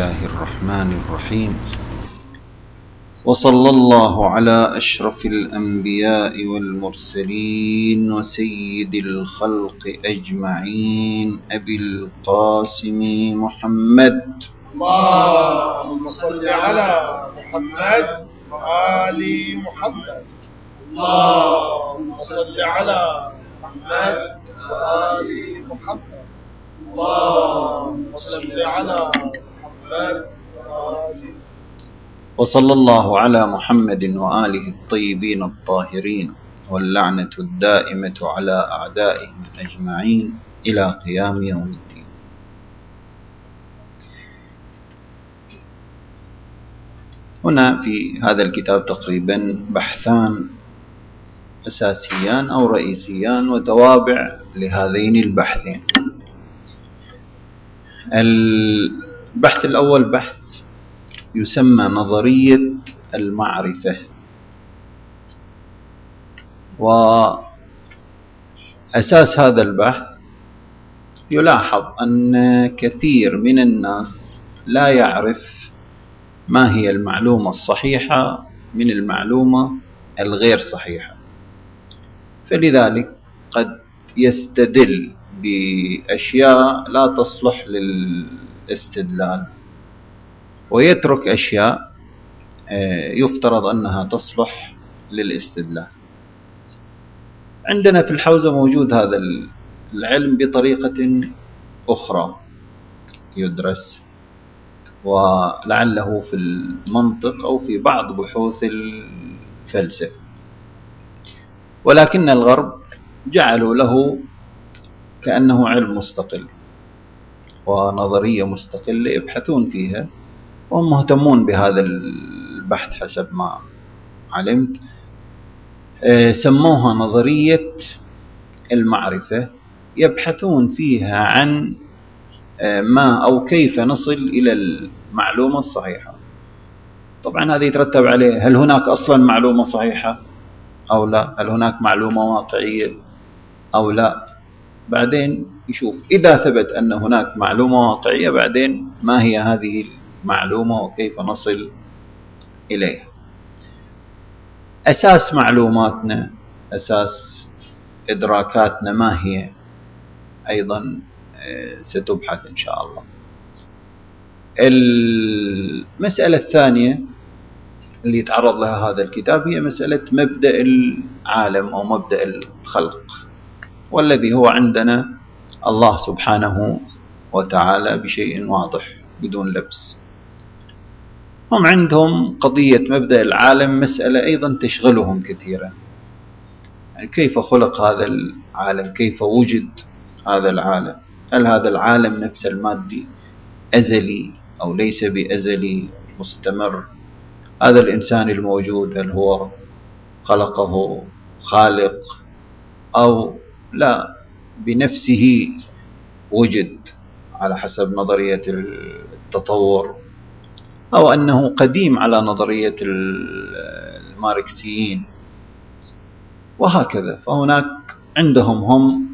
الله الرحمن الرحيم. وصلى الله على أشرف الأنبياء والمرسلين وسيد الخلق أجمعين أبي القاسم محمد. اللهم صل على محمد وآل محمد. اللهم صل على محمد وآل محمد. اللهم صل على محمد وآل محمد. وصلى الله على محمد وآله الطيبين الطاهرين واللعنة الدائمة على أعدائهم أجمعين إلى قيام يوم الدين. هنا في هذا الكتاب تقريبا بحثان أساسيان أو رئيسيان وتوابع لهذين البحثين. البحث الأول بحث يسمى نظرية المعرفة، وأساس هذا البحث يلاحظ أن كثير من الناس لا يعرف ما هي المعلومة الصحيحة من المعلومة الغير صحيحة، فلذلك قد يستدل بأشياء لا تصلح للاستدلال ويترك أشياء يفترض أنها تصلح للاستدلال. عندنا في الحوزة موجود هذا العلم بطريقة أخرى يدرس، ولعله في المنطق أو في بعض بحوث الفلسفة، ولكن الغرب جعلوا له كأنه علم مستقل ونظرية مستقلة يبحثون فيها، وهم مهتمون بهذا البحث حسب ما علمت. سموها نظرية المعرفة، يبحثون فيها عن ما أو كيف نصل إلى المعلومة الصحيحة. طبعا هذا يترتب عليه هل هناك أصلا معلومة صحيحة أو لا، هل هناك معلومة واقعية أو لا. بعدين يشوف إذا ثبت أن هناك معلومة واقعية، بعدين ما هي هذه المعلومة وكيف نصل إليها. أساس معلوماتنا، أساس إدراكاتنا ما هي، أيضا ستبحث إن شاء الله. المسألة الثانية اللي يتعرض لها هذا الكتاب هي مسألة مبدأ العالم أو مبدأ الخلق، والذي هو عندنا الله سبحانه وتعالى بشيء واضح بدون لبس. هم عندهم قضية مبدأ العالم مسألة أيضا تشغلهم كثيرا، يعني كيف خلق هذا العالم، كيف وجد هذا العالم، هل هذا العالم نفس المادي أزلي أو ليس بأزلي مستمر، هذا الإنسان الموجود هل هو خلقه خالق أو لا بنفسه وجد على حسب نظرية التطور، أو أنه قديم على نظرية الماركسيين وهكذا. فهناك عندهم هم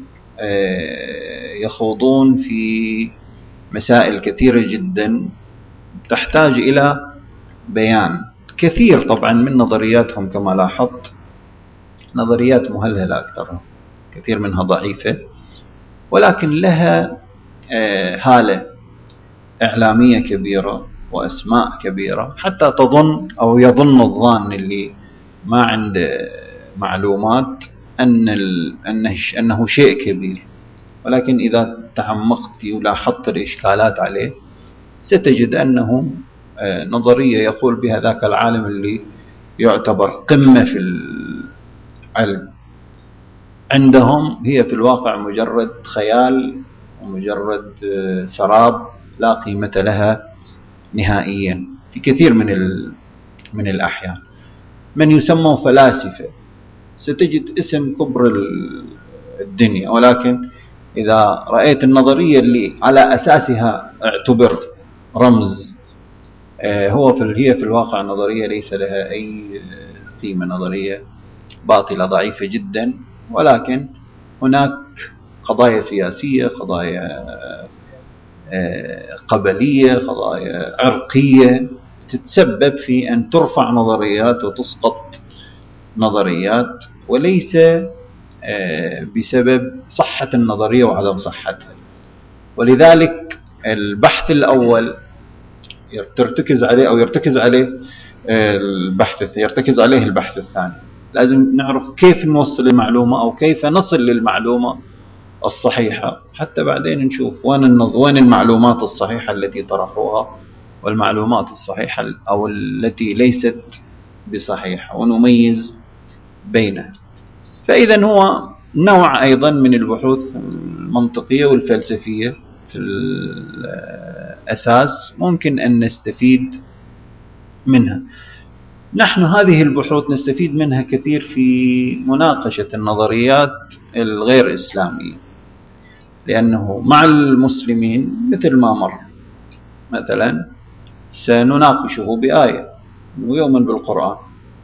يخوضون في مسائل كثيرة جدا تحتاج إلى بيان. كثير طبعا من نظرياتهم كما لاحظت نظريات مهلهلة أكثرها، كثير منها ضعيفة، ولكن لها هالة إعلامية كبيرة وأسماء كبيرة، حتى تظن أو يظن الظان اللي ما عنده معلومات أنه شيء كبير، ولكن إذا تعمقت فيه ولاحظت الإشكالات عليه ستجد أنه نظرية يقول بها ذاك العالم اللي يعتبر قمة في العلم، عندهم هي في الواقع مجرد خيال ومجرد سراب لا قيمة لها نهائيا في كثير من الأحيان. من يسمون فلاسفة ستجد اسم كبر الدنيا، ولكن إذا رأيت النظرية اللي على أساسها اعتبر رمز، هي في الواقع نظرية ليس لها أي قيمة، نظرية باطلة ضعيفة جدا. ولكن هناك قضايا سياسية، قضايا قبلية، قضايا عرقية، تتسبب في أن ترفع نظريات وتسقط نظريات، وليس بسبب صحة النظرية وعدم صحتها. ولذلك البحث الأول يرتكز عليه البحث الثاني. لازم نعرف كيف نوصل المعلومة أو كيف نصل للمعلومة الصحيحة، حتى بعدين نشوف وين المعلومات الصحيحة التي طرحوها والمعلومات الصحيحة أو التي ليست بصحيحة، ونميز بينها. فإذا هو نوع أيضا من البحوث المنطقية والفلسفية في الأساس ممكن أن نستفيد منها. نحن هذه البحوث نستفيد منها كثير في مناقشة النظريات الغير إسلامية، لأنه مع المسلمين مثل ما مر مثلا سنناقشه بآية ويؤمن بالقرآن،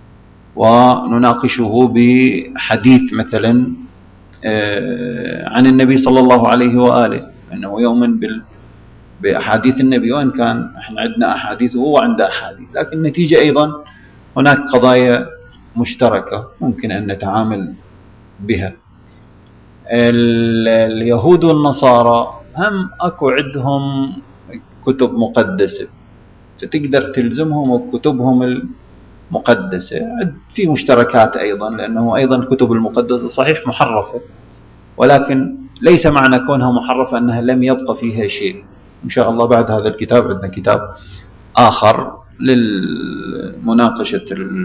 ونناقشه بحديث مثلا عن النبي صلى الله عليه وآله، أنه يؤمن بأحاديث النبي، وإن كان احنا عندنا أحاديث وهو عنده أحاديث، لكن النتيجة أيضا هناك قضايا مشتركة ممكن أن نتعامل بها. اليهود والنصارى هم أكو عندهم كتب مقدسة، فتقدر تلزمهم بكتبهم المقدسة. في مشتركات أيضا، لأنه أيضا كتب المقدسة صحيح محرفة، ولكن ليس معنى كونها محرفة أنها لم يبقى فيها شيء. إن شاء الله بعد هذا الكتاب عندنا كتاب آخر للمناقشة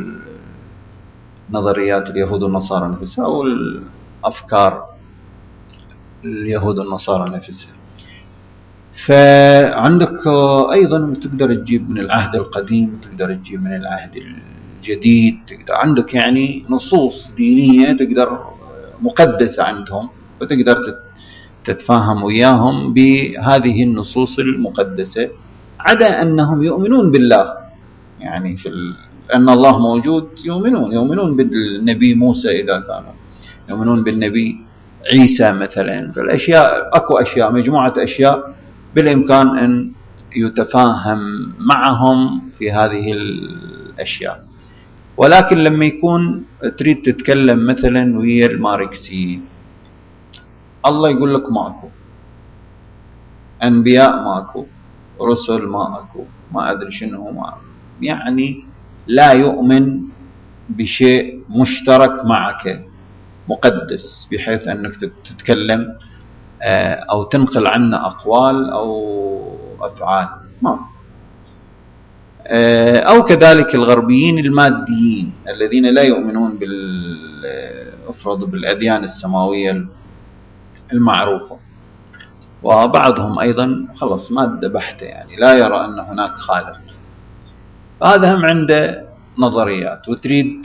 نظريات اليهود والنصارى نفسها أو الأفكار اليهود والنصارى نفسها. فعندك أيضا تقدر تجيب من العهد القديم، تقدر تجيب من العهد الجديد، عندك يعني نصوص دينية تقدر مقدسة عندهم، وتقدر تتفاهم وياهم بهذه النصوص المقدسة، عدا أنهم يؤمنون بالله، يعني أن الله موجود، يؤمنون بالنبي موسى إذا كانوا يؤمنون بالنبي عيسى مثلا. فالأشياء أكو أشياء، مجموعة أشياء بالإمكان أن يتفاهم معهم في هذه الأشياء. ولكن لما يكون تريد تتكلم مثلا ويا الماركسيين، الله يقول لك ماكو أنبياء، ماكو رسل، ماكو ما أدري شنو، ما يعني لا يؤمن بشيء مشترك معك مقدس بحيث أنك تتكلم أو تنقل عنه أقوال أو أفعال، ما. أو كذلك الغربيين الماديين الذين لا يؤمنون بالأديان السماوية المعروفة، وبعضهم أيضا خلص مادة بحتة، يعني لا يرى أن هناك خالق. فهذا هم عنده نظريات وتريد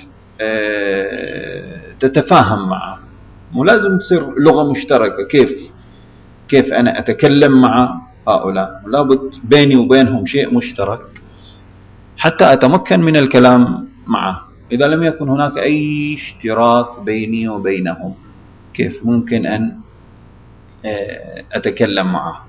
تتفاهم معه، مو لازم تصير لغة مشتركة. كيف أنا أتكلم مع هؤلاء؟ لابد بيني وبينهم شيء مشترك حتى أتمكن من الكلام معه. إذا لم يكن هناك أي اشتراك بيني وبينهم، كيف ممكن أن أتكلم معه؟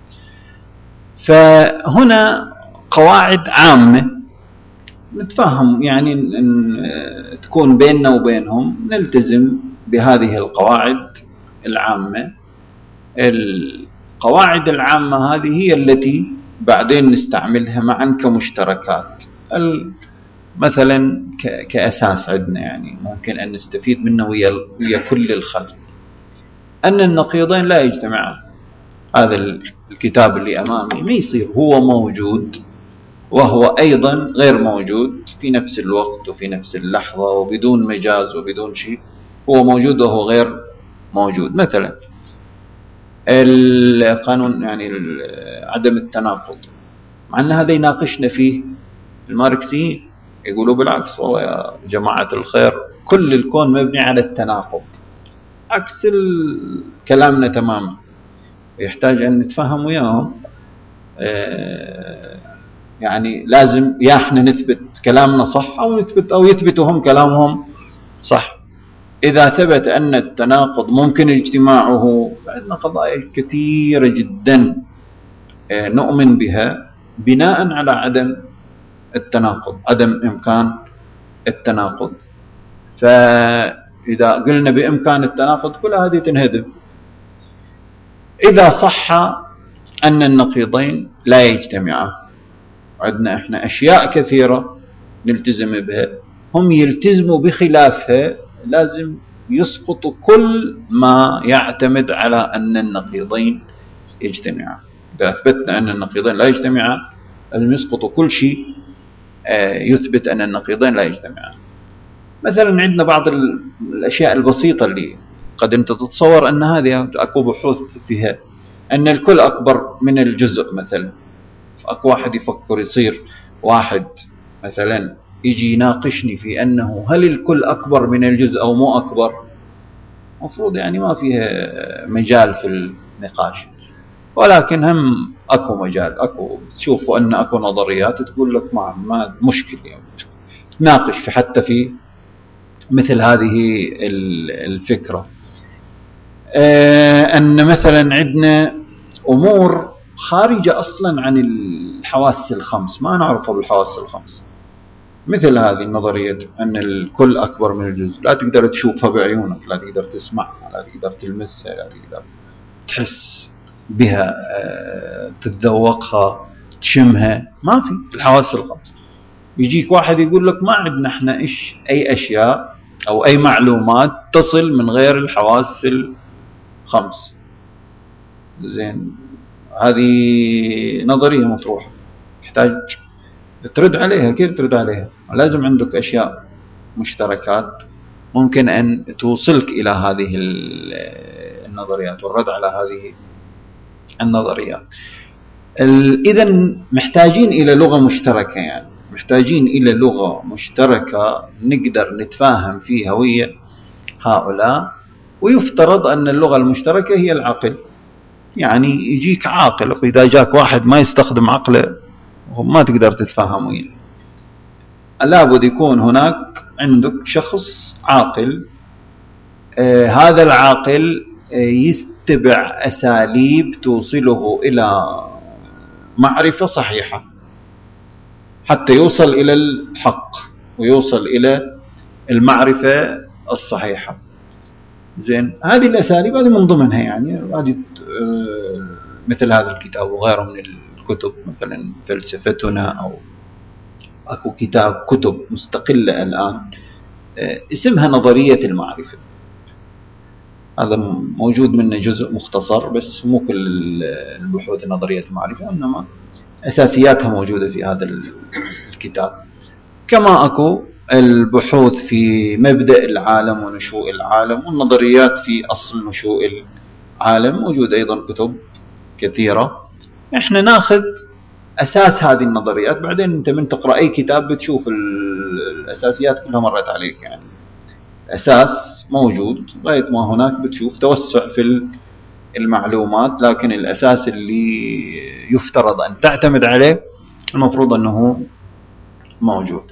فهنا قواعد عامة نتفاهم، يعني أن تكون بيننا وبينهم نلتزم بهذه القواعد العامة. القواعد العامة هذه هي التي بعدين نستعملها معا كمشتركات، مثلا كأساس عندنا، يعني ممكن أن نستفيد منه ويا كل الخلق، أن النقيضين لا يجتمعان. هذا الكتاب اللي أمامي ما يصير هو موجود وهو أيضا غير موجود في نفس الوقت وفي نفس اللحظة وبدون مجاز وبدون شيء، هو موجود وهو غير موجود. مثلا القانون، يعني عدم التناقض، مع أن هذا يناقشنا فيه الماركسيين، يقولوا بالعكس، والله يا جماعة الخير كل الكون مبني على التناقض، عكس كلامنا تماما، يحتاج أن نتفهم وياهم. يعني لازم يا احنا نثبت كلامنا صح أو يثبتوا هم كلامهم صح. إذا ثبت أن التناقض ممكن اجتماعه، فعندنا قضايا كثيرة جدا نؤمن بها بناء على عدم التناقض، عدم إمكان التناقض. فإذا قلنا بإمكان التناقض كل هذه تنهدم. إذا صح أن النقيضين لا يجتمعان، عندنا إحنا أشياء كثيرة نلتزم بها، هم يلتزموا بخلافها، لازم يسقط كل ما يعتمد على أن النقيضين يجتمعان. إذا أثبتنا أن النقيضين لا يجتمعان لازم يسقط كل شيء يثبت أن النقيضين لا يجتمعان. مثلا عندنا بعض الأشياء البسيطة اللي قد أنت تتصور أن هذه أكو بحوث فيها، أن الكل أكبر من الجزء. مثلا أكو واحد يفكر يصير واحد مثلا يجي يناقشني في أنه هل الكل أكبر من الجزء أو مو أكبر، مفروض يعني ما فيها مجال في النقاش. ولكن هم أكو مجال، أكو تشوفوا أن أكو نظريات تقول لك ما مشكل يعني تناقش في حتى في مثل هذه الفكرة. أن مثلا عندنا أمور خارجة أصلا عن الحواس الخمس، ما نعرفها بالحواس الخمس، مثل هذه النظرية أن الكل أكبر من الجزء، لا تقدر تشوفها بعيونك، لا تقدر تسمعها، لا تقدر تلمسها، لا تقدر تحس بها، تتذوقها، تشمها، ما في الحواس الخمس. يجيك واحد يقول لك ما عندنا احنا أي أشياء أو أي معلومات تصل من غير الحواس الخمس. زين، هذه نظرية مطروحة، تحتاج ترد عليها. كيف ترد عليها؟ لازم عندك أشياء مشتركات ممكن أن توصلك إلى هذه النظريات والرد على هذه النظريات. إذن محتاجين إلى لغة مشتركة، يعني محتاجين إلى لغة مشتركة نقدر نتفاهم فيها ويا هؤلاء. ويفترض أن اللغة المشتركة هي العقل. يعني يجيك عاقل، وإذا جاك واحد ما يستخدم عقله ما تقدر تتفاهم وياه. لابد يكون هناك عندك شخص عاقل، هذا العاقل يتبع أساليب توصله إلى معرفة صحيحة حتى يوصل إلى الحق ويوصل إلى المعرفة الصحيحة. زين، هذه الأساليب هذه من ضمنها يعني هذه مثل هذا الكتاب وغيره من الكتب، مثلا فلسفتنا، أو أكو كتب مستقلة الآن اسمها نظرية المعرفة. هذا موجود منه جزء مختصر، بس مو كل البحوث نظرية المعرفة، إنما أساسياتها موجودة في هذا الكتاب. كما أكو البحوث في مبدأ العالم ونشوء العالم، والنظريات في أصل نشوء العالم، موجود أيضا كتب كثيرة. إحنا ناخذ أساس هذه النظريات، بعدين أنت من تقرأ أي كتاب بتشوف الأساسيات كلها مرت عليك، يعني أساس موجود لغاية ما هناك بتشوف توسع في المعلومات، لكن الأساس اللي يفترض أن تعتمد عليه المفروض أنه موجود.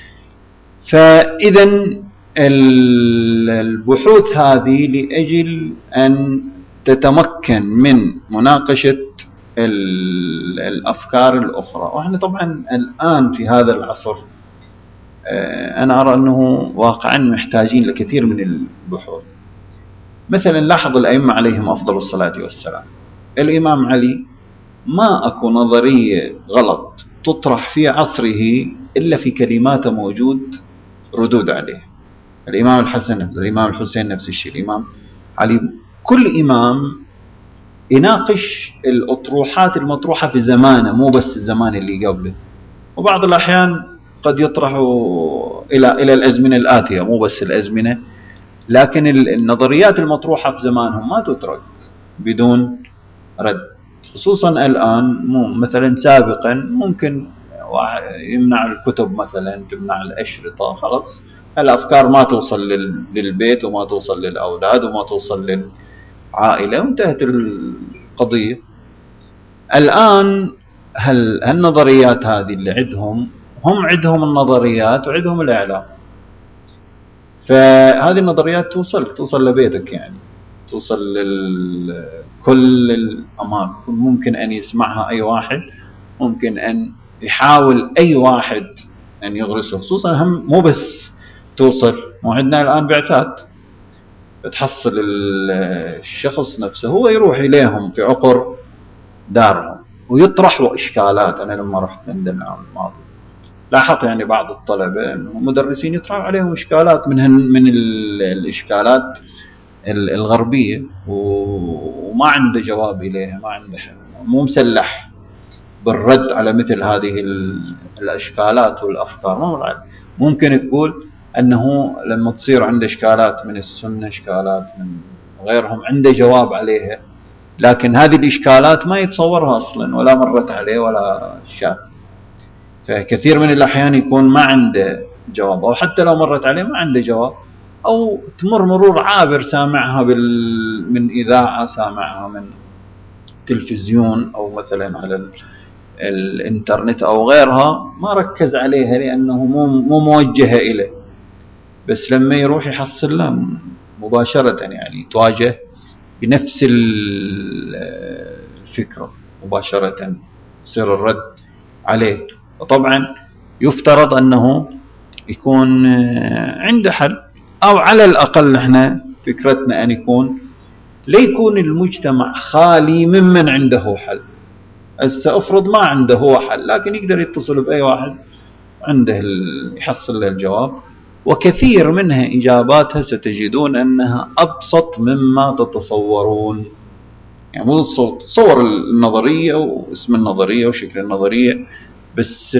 فإذا البحوث هذه لأجل أن تتمكن من مناقشة الأفكار الأخرى. وإحنا طبعا الآن في هذا العصر أنا أرى أنه واقعا محتاجين لكثير من البحوث. مثلا لاحظ الأئمة عليهم أفضل الصلاة والسلام، الإمام علي ما أكو نظرية غلط تطرح في عصره إلا في كلماته موجود ردود عليه. الإمام الحسن، الإمام الحسين نفس الشيء، الإمام علي، كل إمام يناقش الأطروحات المطروحة في زمانه، مو بس الزمان اللي قبله. وبعض الأحيان قد يطرحوا إلى الأزمنة الآتية، مو بس الأزمنة، لكن النظريات المطروحة في زمانهم ما تترك بدون رد. خصوصا الآن، مثلا سابقا ممكن يمنع الكتب، مثلا تمنع الأشرطة، خلاص الأفكار ما توصل للبيت وما توصل للأولاد وما توصل للعائلة وانتهت القضية. الآن هالنظريات هذه اللي هم عندهم النظريات وعندهم الإعلام، فهذه النظريات توصل لبيتك، يعني توصل لكل الأماكن، ممكن أن يسمعها أي واحد، ممكن أن يحاول أي واحد أن يغرسه، خصوصا هم مو بس توصل، وعندنا الآن بعثات تحصل الشخص نفسه هو يروح إليهم في عقر دارهم ويطرح إشكالات. أنا لما رحت لندن العام الماضي لاحظت يعني بعض الطلبة أنه مدرسين يطرح عليهم إشكالات من الإشكالات الغربية وما عنده جواب إليها، ما عنده حل، مو مسلح بالرد على مثل هذه الإشكالات والأفكار. ممكن تقول أنه لما تصير عنده إشكالات من السنة، إشكالات من غيرهم، عنده جواب عليها، لكن هذه الإشكالات ما يتصورها أصلا ولا مرت عليه ولا شاف. فكثير من الأحيان يكون ما عنده جواب، أو حتى لو مرت عليه ما عنده جواب، أو تمر مرور عابر سامعها من إذاعة، سامعها من تلفزيون، أو مثلا على الإنترنت أو غيرها، ما ركز عليها لأنه مو موجهة إليه. بس لما يروح يحصل له مباشرة يعني تواجه بنفس الفكرة مباشرة، يصير الرد عليه. وطبعا يفترض أنه يكون عنده حل، أو على الأقل احنا فكرتنا أن يكون ليكون المجتمع خالي ممن عنده حل. هسه افرض ما عنده هو حل، لكن يقدر يتصل بأي واحد عنده يحصل له الجواب، وكثير منها إجاباتها ستجدون أنها أبسط مما تتصورون. يعني مو تصور النظرية واسم النظرية وشكل النظرية، بس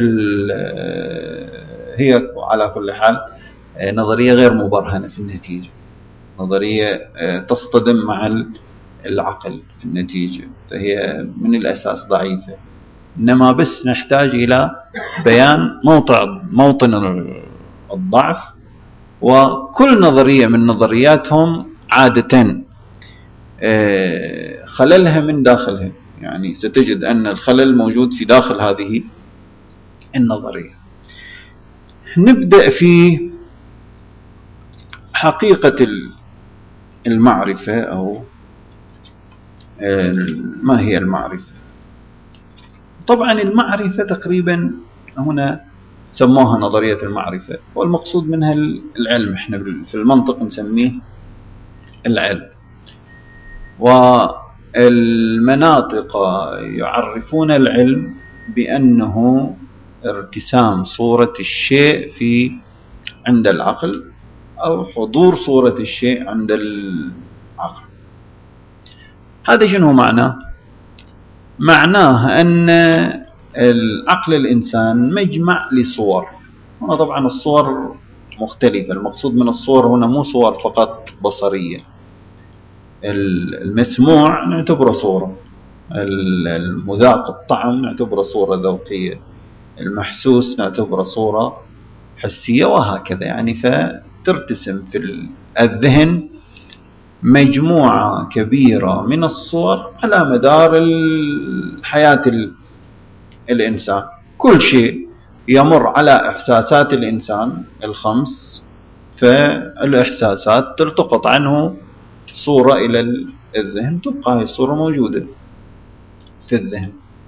هي على كل حال نظرية غير مبرهنة في النتيجة، نظرية تصطدم مع العقل في النتيجة، فهي من الأساس ضعيفة. إنما بس نحتاج إلى بيان موطن الضعف. وكل نظرية من نظرياتهم عادة خللها من داخلها، يعني ستجد أن الخلل موجود في داخل هذه النظرية. نبدأ في حقيقة المعرفة، أو ما هي المعرفة. طبعا المعرفة تقريبا هنا سموها نظرية المعرفة، والمقصود منها العلم، احنا في المنطق نسميه العلم. والمناطق يعرفون العلم بأنه ارتسام صورة الشيء عند العقل، أو حضور صورة الشيء عند العقل. هذا شنو معناه؟ معناه أن العقل الإنسان مجمع لصور. هنا طبعا الصور مختلفة، المقصود من الصور هنا مو صور فقط بصرية. المسموع نعتبره صورة، المذاق الطعم نعتبره صورة ذوقية، المحسوس نعتبره صورة حسية، وهكذا. يعني فترتسم في الذهن مجموعة كبيرة من الصور على مدار حياة الإنسان. كل شيء يمر على إحساسات الإنسان الخمس، فالإحساسات تلتقط عنه صورة إلى الذهن، تبقى هذه الصورة موجودة في الذهن.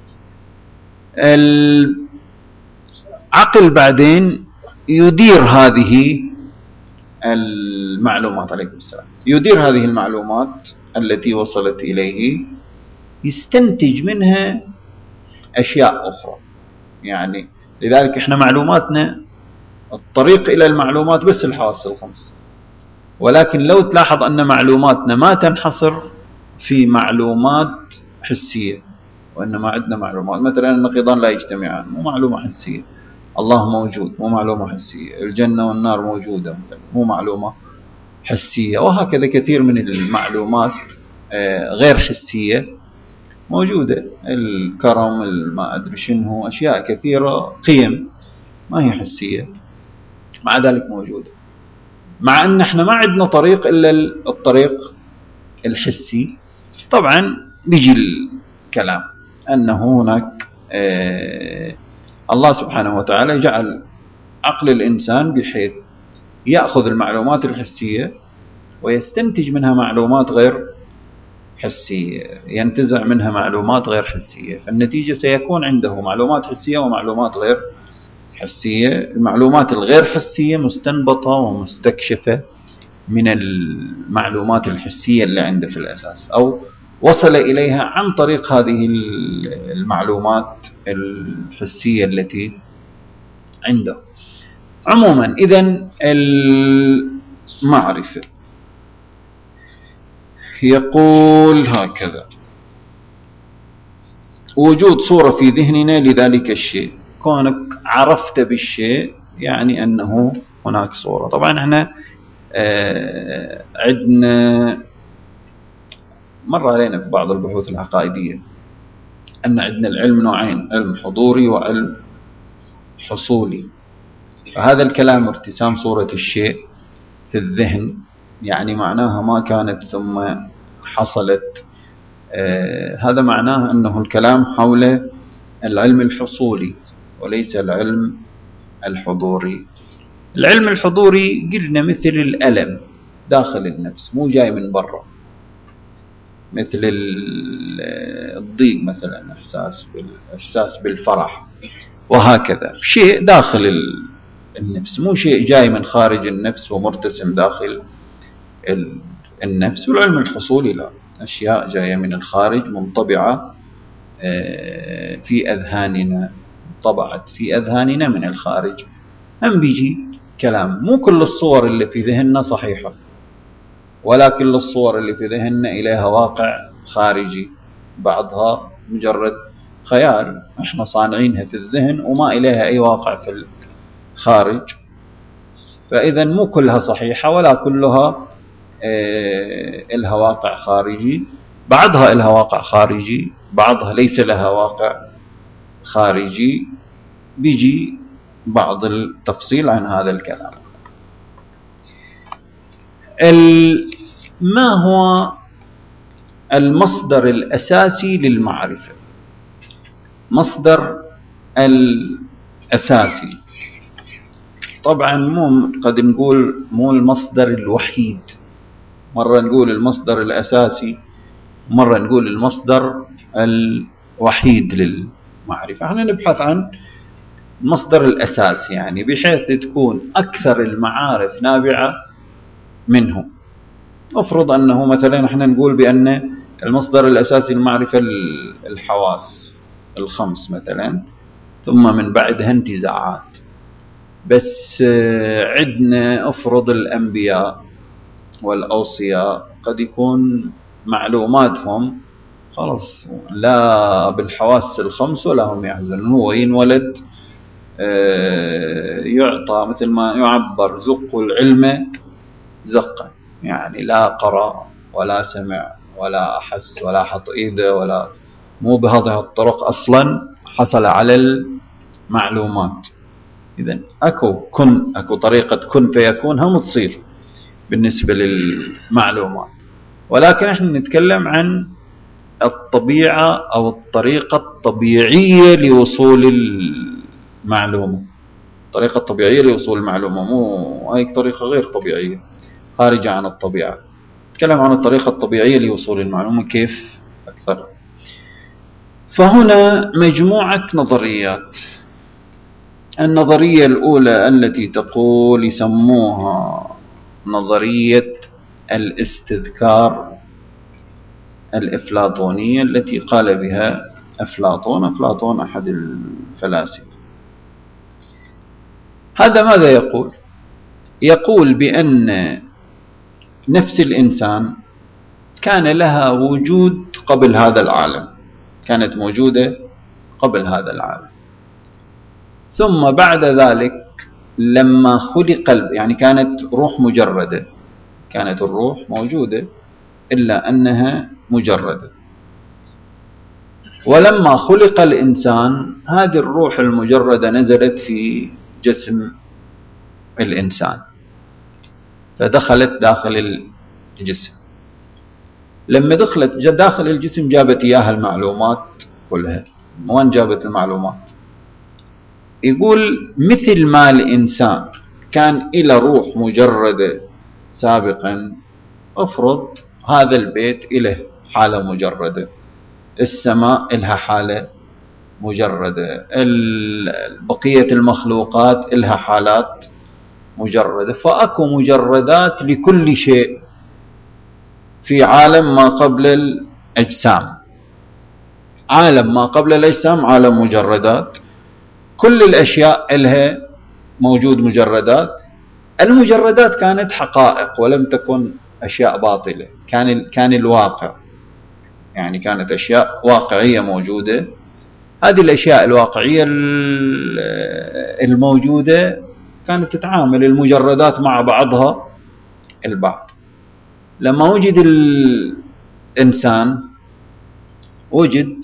العقل بعدين يدير هذه المعلومات، عليكم السلام، يدير هذه المعلومات التي وصلت إليه، يستنتج منها أشياء أخرى. يعني لذلك إحنا معلوماتنا الطريق إلى المعلومات بس الحواس الخمس، ولكن لو تلاحظ أن معلوماتنا ما تنحصر في معلومات حسية، وإنما عندنا معلومات مثلا النقيضان لا يجتمعان، مو معلومة حسية. الله موجود، مو معلومة حسية. الجنة والنار موجودة، مو معلومة حسية. وهكذا كثير من المعلومات غير حسية موجودة، الكرم، ما أدري شنو، أشياء كثيرة، قيم ما هي حسية، مع ذلك موجودة. مع أن احنا ما عندنا طريق إلا الطريق الحسي. طبعا بيجي الكلام أنه هناك الله سبحانه وتعالى جعل عقل الإنسان بحيث يأخذ المعلومات الحسية ويستنتج منها معلومات غير حسية، ينتزع منها معلومات غير حسية، فالنتيجة سيكون عنده معلومات حسية ومعلومات غير حسية. المعلومات الغير حسية مستنبطة ومستكشفة من المعلومات الحسية اللي عنده في الأساس، أو وصل إليها عن طريق هذه المعلومات الحسية التي عنده. عموما إذن المعرفة يقول هكذا: وجود صورة في ذهننا لذلك الشيء. كونك عرفت بالشيء يعني أنه هناك صورة. طبعا احنا عندنا مر علينا في بعض البحوث العقائدية أن عندنا العلم نوعين: علم حضوري وعلم حصولي. فهذا الكلام ارتسام صورة الشيء في الذهن، يعني معناها ما كانت ثم حصلت. هذا معناه أنه الكلام حول العلم الحصولي وليس العلم الحضوري. العلم الحضوري قلنا مثل الألم داخل النفس، مو جاي من برا، مثل الضيق مثلا، إحساس بالفرح، وهكذا شيء داخل النفس، مو شيء جاي من خارج النفس ومرتسم داخل النفس. والعلم الحصولي لا، أشياء جاية من الخارج منطبعة في أذهاننا، طبعت في أذهاننا من الخارج. هم بيجي كلام: مو كل الصور اللي في ذهننا صحيحة، ولا كل الصور اللي في ذهننا إليها واقع خارجي، بعضها مجرد خيال احنا صانعينها في الذهن وما إليها أي واقع في الخارج. فإذا مو كلها صحيحة ولا كلها إلها واقع خارجي، بعضها إلها واقع خارجي، بعضها ليس لها واقع خارجي. بيجي بعض التفصيل عن هذا الكلام. ما هو المصدر الأساسي للمعرفة؟ مصدر الأساسي طبعا مو قد نقول مو المصدر الوحيد، مرة نقول المصدر الأساسي، مرة نقول المصدر الوحيد للمعرفة. احنا نبحث عن المصدر الأساسي، يعني بحيث تكون أكثر المعارف نابعة منه. أفرض أنه مثلا احنا نقول بأن المصدر الأساسي للمعرفة الحواس الخمس مثلا، ثم من بعدها انتزاعات. بس عندنا أفرض الأنبياء والأوصياء قد يكون معلوماتهم خلاص لا بالحواس الخمس ولا هم يحزنون. هو ينولد يعطى مثل ما يعبر: زقوا العلم زقا، يعني لا قرأ ولا سمع ولا أحس ولا حط إيده ولا مو بهذه الطرق أصلا حصل على المعلومات. إذن أكو طريقة كن فيكون هم تصير بالنسبة للمعلومات، ولكن احنا نتكلم عن الطبيعة أو الطريقة الطبيعية لوصول المعلومة. الطريقة الطبيعية لوصول المعلومة، مو هاي طريقة غير طبيعية خارجة عن الطبيعة. نتكلم عن الطريقة الطبيعية لوصول المعلومة كيف أكثر. فهنا مجموعة نظريات. النظرية الأولى التي تقول يسموها نظرية الاستذكار الأفلاطونية، التي قال بها أفلاطون أحد الفلاسفة. هذا ماذا يقول؟ يقول بأن نفس الإنسان كان لها وجود قبل هذا العالم، كانت موجودة قبل هذا العالم، ثم بعد ذلك لما خلق يعني كانت روح مجردة، كانت الروح موجودة إلا أنها مجردة. ولما خلق الإنسان هذه الروح المجردة نزلت في جسم الإنسان، فدخلت داخل الجسم. لما دخلت داخل الجسم جابت إياها المعلومات كلها. وين جابت المعلومات؟ يقول مثل ما الإنسان كان إلى روح مجردة سابقا، أفرض هذا البيت إله حالة مجردة، السماء إلها حالة مجردة، بقية المخلوقات إلها حالات مجردة. فأكو مجردات لكل شيء في عالم ما قبل الأجسام. عالم ما قبل الأجسام عالم مجردات، كل الأشياء إلها موجود مجردات. المجردات كانت حقائق ولم تكن أشياء باطلة، كان الواقع، يعني كانت أشياء واقعية موجودة. هذه الأشياء الواقعية الموجودة كانت تتعامل المجردات مع بعضها البعض. لما وجد الإنسان وجد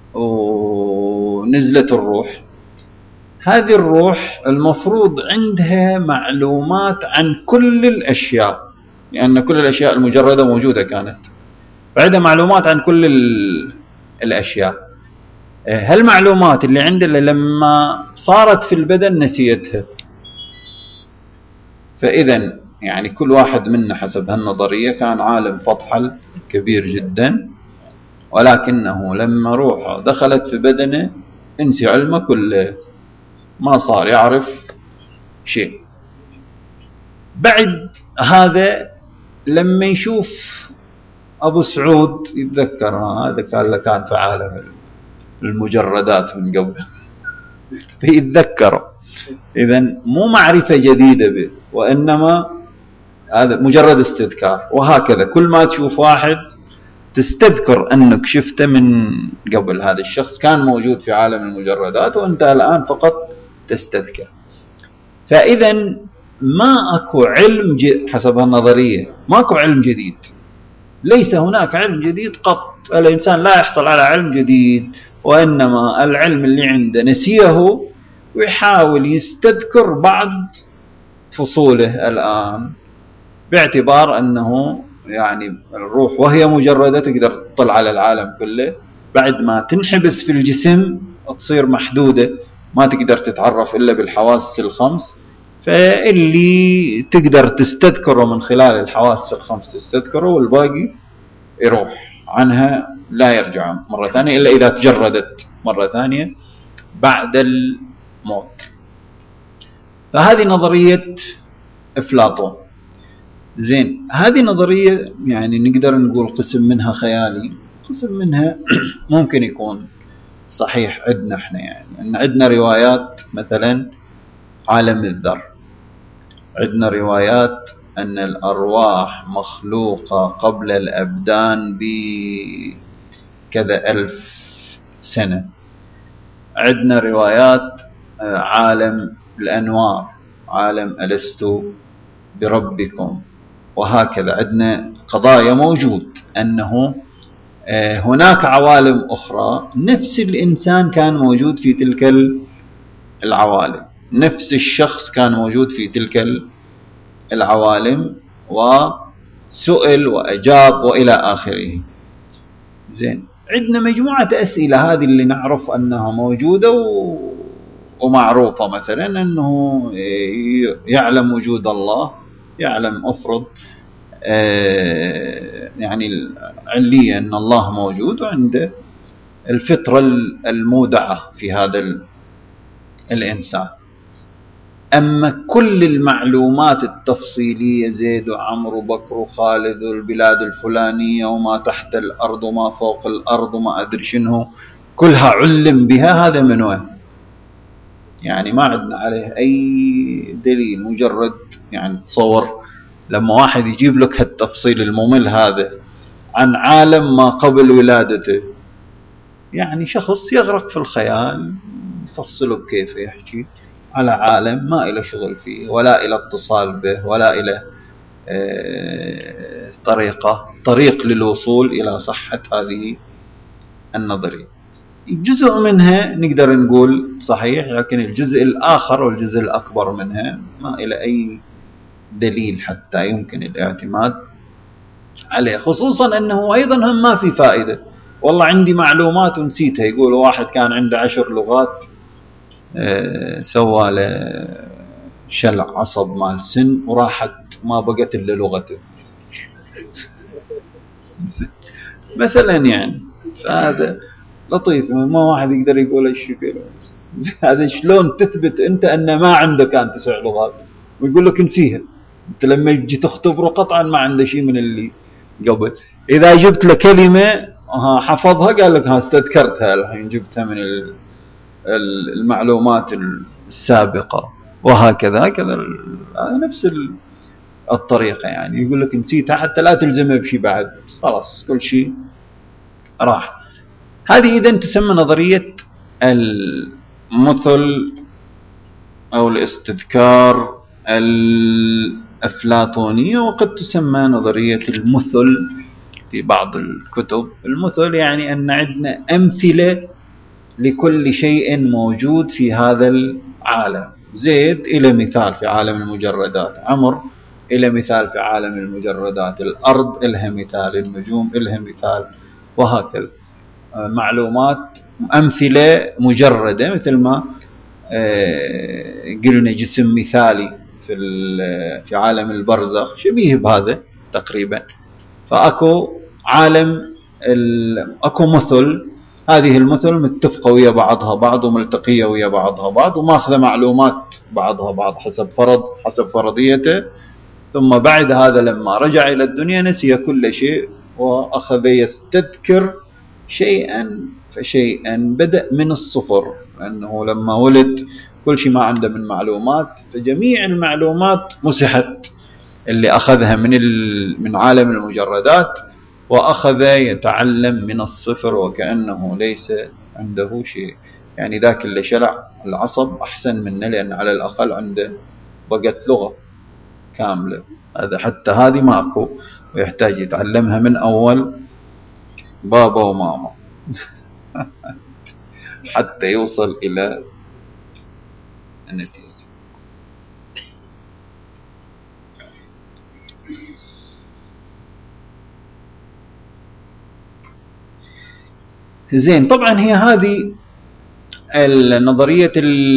ونزلت الروح، هذه الروح المفروض عندها معلومات عن كل الأشياء، لأن كل الأشياء المجردة موجودة كانت، فعندها معلومات عن كل الأشياء. هالمعلومات اللي عندها لما صارت في البدن نسيتها. فإذا يعني كل واحد منا حسب هالنظرية كان عالم فطحل كبير جدا، ولكنه لما روحه دخلت في بدنه انسي علمه كله، ما صار يعرف شيء. بعد هذا لما يشوف أبو سعود يتذكر هذا كان في عالم المجردات من قبل فيتذكره. إذن مو معرفة جديدة به، وإنما هذا مجرد استذكار. وهكذا كل ما تشوف واحد تستذكر أنك شفته من قبل، هذا الشخص كان موجود في عالم المجردات وأنت الآن فقط تستذكر. فإذا ما أكو علم حسب النظرية ما أكو علم جديد، ليس هناك علم جديد قط. الإنسان لا يحصل على علم جديد، وإنما العلم اللي عنده نسيه ويحاول يستذكر بعض فصوله الآن، باعتبار أنه يعني الروح وهي مجردة تقدر تطلع على العالم كله. بعد ما تنحبس في الجسم تصير محدودة، ما تقدر تتعرف إلا بالحواس الخمس، فاللي تقدر تستذكره من خلال الحواس الخمس تستذكره، والباقي يروح عنها لا يرجع مرة ثانية إلا إذا تجردت مرة ثانية بعد الموت. فهذه نظرية أفلاطون. زين، هذه نظرية يعني نقدر نقول قسم منها خيالي، قسم منها ممكن يكون صحيح عندنا احنا. يعني أن عندنا روايات مثلا عالم الذر، عندنا روايات أن الأرواح مخلوقة قبل الأبدان بكذا 1000 سنة. عندنا روايات عالم الأنوار، عالم ألست بربكم، وهكذا. عندنا قضايا موجود أنه هناك عوالم أخرى، نفس الإنسان كان موجود في تلك العوالم، نفس الشخص كان موجود في تلك العوالم وسئل وأجاب وإلى آخره. زين، عندنا مجموعة أسئلة هذه اللي نعرف أنها موجودة ومعروفة، مثلا أنه يعلم وجود الله، يعلم أفرض يعني عليا أن الله موجود، وعنده الفطرة المودعة في هذا الإنسان. أما كل المعلومات التفصيلية، زيد وعمر وبكر وخالد والبلاد الفلانية وما تحت الأرض وما فوق الأرض وما أدري شنو، كلها علم بها، هذا من وين؟ يعني ما عندنا عليه أي دليل، مجرد يعني تصور لما واحد يجيب لك هالتفصيل الممل هذا عن عالم ما قبل ولادته، يعني شخص يغرق في الخيال، يفصله بكيف يحكي على عالم ما إلى شغل فيه ولا إلى اتصال به ولا إلى طريق للوصول إلى صحة هذه النظرية. جزء منها نقدر نقول صحيح، لكن الجزء الآخر والجزء الأكبر منها ما إلى أي دليل حتى يمكن الاعتماد عليه، خصوصا أنه أيضا هم ما في فائدة. والله عندي معلومات ونسيتها، يقول واحد كان عنده 10 لغات، سوى له شلع عصب مال سن وراحت ما بقت إلا لغته. مثلا يعني. فهذا لطيف، ما واحد يقدر يقول الشكل هذا. شلون تثبت أنت أن ما عنده كان 9 لغات ويقول لك نسيها؟ أنت لما يجي تختبره قطعا ما عنده شيء من اللي قبل. إذا جبت له كلمة حفظها قال لك استذكرتها الحين جبتها من المعلومات السابقة، وهكذا هكذا نفس الطريقة. يعني يقول لك نسيتها حتى لا تلزمه بشيء بعد، خلاص كل شيء راح. هذه إذن تسمى نظرية المثل أو الاستذكار الأفلاطونية، وقد تسمى نظرية المثل في بعض الكتب. المثل يعني أن عندنا أمثلة لكل شيء موجود في هذا العالم. زيد إلى مثال في عالم المجردات، عمر إلى مثال في عالم المجردات، الأرض إلها مثال، النجوم إلها مثال، وهكذا. معلومات أمثلة مجردة، مثل ما قلنا جسم مثالي في عالم البرزخ شبيه بهذا تقريبا. فأكو عالم أكو مثل، هذه المثل متفقة ويا بعضها بعض وملتقية ويا بعضها بعض وماخذة معلومات بعضها بعض حسب فرضيته. ثم بعد هذا لما رجع إلى الدنيا نسي كل شيء وأخذ يستذكر شيئا فشيئا، بدأ من الصفر، لأنه لما ولد كل شيء ما عنده من معلومات، فجميع المعلومات مسحت اللي أخذها من عالم المجردات، وأخذ يتعلم من الصفر وكأنه ليس عنده شيء. يعني ذاك اللي شلع العصب أحسن منه، لأن على الأقل عنده بقت لغة كاملة. هذا حتى هذه ماكو، ويحتاج يتعلمها من أول بابا وماما حتى يوصل إلى النتيجة. زين، طبعا هي هذه النظرية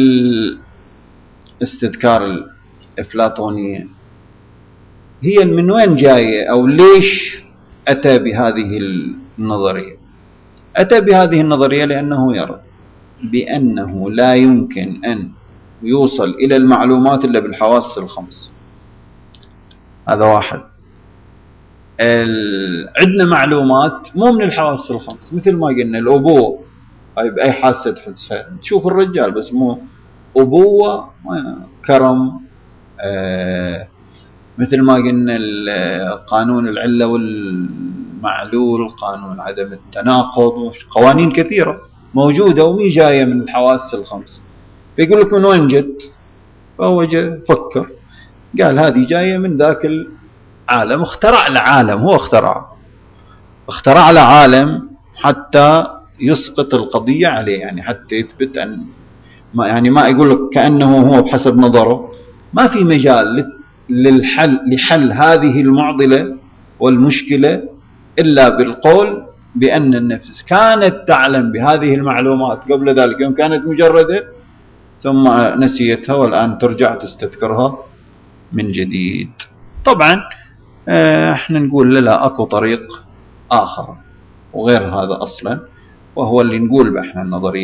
الاستذكار الأفلاطونية هي من وين جاية أو ليش أتى بهذه النظرية؟ أتى بهذه النظرية لأنه يرى بأنه لا يمكن أن يوصل إلى المعلومات إلا بالحواس الخمس. هذا واحد. عندنا معلومات مو من الحواس الخمس، مثل ما قلنا الأبوة هاي بأي حاسة تحسها، تشوف الرجال بس مو أبوة، كرم، مثل ما قلنا قانون العلة والمعلول، قانون عدم التناقض، قوانين كثيرة موجودة ومي جاية من الحواس الخمس. فيقول لك من وين جت؟ فهو فكر قال هذه جاية من ذاك العالم، اخترع العالم، هو اخترع العالم حتى يسقط القضية عليه، يعني حتى يثبت أن ما يقول لك كأنه هو بحسب نظره ما في مجال لحل هذه المعضلة والمشكلة إلا بالقول بأن النفس كانت تعلم بهذه المعلومات قبل ذلك يوم كانت مجردة، ثم نسيتها والآن ترجع تستذكرها من جديد. طبعا احنا نقول لا، أكو طريق آخر وغير هذا أصلا، وهو اللي نقول بإحنا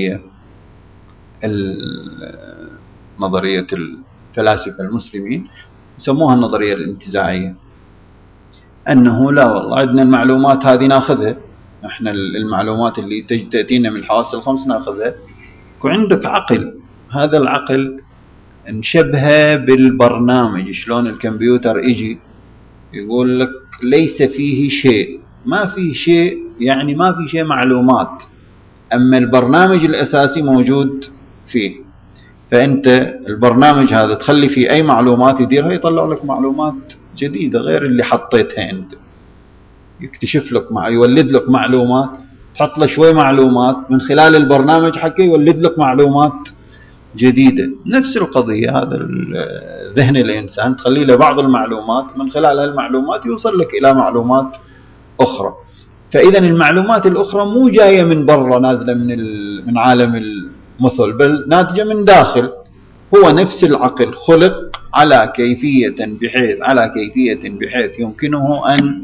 نظرية الفلاسفة المسلمين يسموها النظرية الانتزاعية، أنه لا والله عندنا المعلومات هذه ناخذها، احنا المعلومات اللي تأتينا من الحواس الخمس ناخذها، وعندك عقل، هذا العقل نشبهه بالبرنامج. شلون الكمبيوتر يجي يقول لك ليس فيه شيء، ما فيه شيء، يعني ما فيه شيء معلومات، أما البرنامج الأساسي موجود فيه. فأنت البرنامج هذا تخلي فيه أي معلومات يديرها، يطلع لك معلومات جديدة غير اللي حطيتها أنت، يكتشف لك يولد لك معلومات، تحط له شوي معلومات من خلال البرنامج حكي يولد لك معلومات جديدة. نفس القضية، هذا ذهن الإنسان تخلي له بعض المعلومات، من خلال هالمعلومات يوصل لك إلى معلومات أخرى. فإذا المعلومات الأخرى مو جاية من برا نازلة من عالم المثل، بل ناتجة من داخل. هو نفس العقل خلق على كيفية بحيث يمكنه أن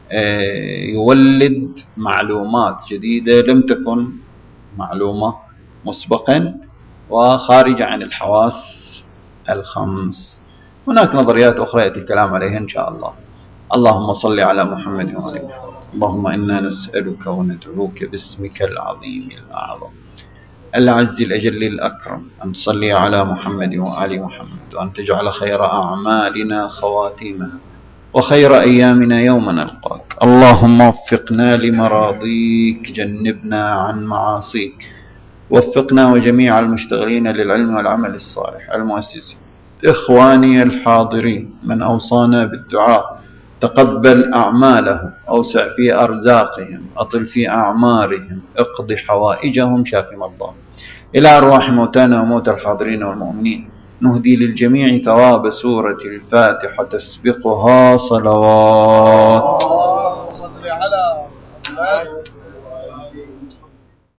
يولد معلومات جديدة لم تكن معلومة مسبقا وخارجة عن الحواس الخمس. هناك نظريات أخرى يأتي الكلام عليها إن شاء الله. اللهم صل على محمد وعلى آله. اللهم إنا نسألك وندعوك باسمك العظيم الأعظم العز الأجل الأكرم أن تصلي على محمد وآل محمد، وأن تجعل خير أعمالنا خواتيمها وخير أيامنا يوم نلقاك. اللهم وفقنا لمراضيك، جنبنا عن معاصيك. وفقنا وجميع المشتغلين للعلم والعمل الصالح، المؤسسين، إخواني الحاضرين، من أوصانا بالدعاء، تقبل أعمالهم، أوسع في أرزاقهم، أطل في أعمارهم، اقض حوائجهم، شاف مرضاهم. إلى أرواح موتانا وموتى الحاضرين والمؤمنين نهدي للجميع ثواب سورة الفاتحة تسبقها صلوات. صل على محمد